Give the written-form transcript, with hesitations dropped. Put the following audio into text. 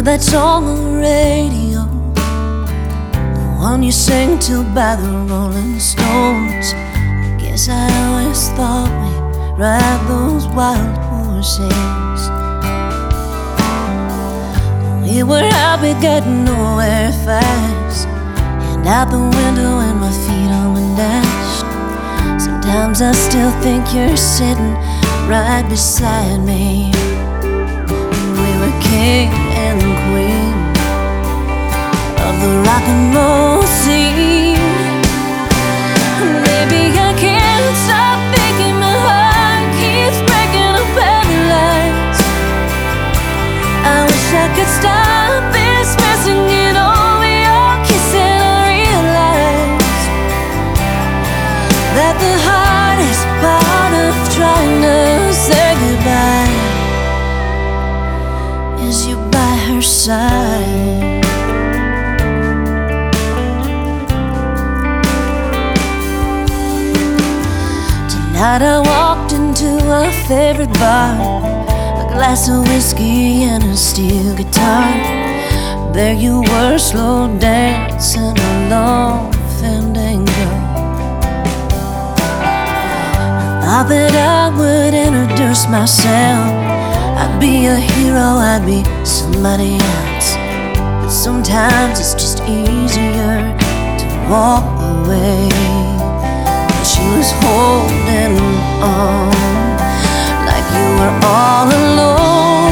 heard that song on the radio, the one you sang to by the Rolling Stones. Guess I always thought we'd ride those wild horses. We were happy getting nowhere fast, and out the window and my feet on the dash. Sometimes I still think you're sitting right beside me. We were king and queen of the rock and roll scene. Maybe I can't stop thinking my heart keeps breaking up every light. I wish I could stop this messing it over your kiss, and I realize that the hardest part of trying to say goodbye is you by her side. Tonight I walked into a favorite bar, a glass of whiskey and a steel guitar. There you were, slow dancing a long fandango. I thought that I would introduce myself. I'd be a hero, I'd be somebody else. But sometimes it's just easier to walk away. But she was holding on like you were all alone.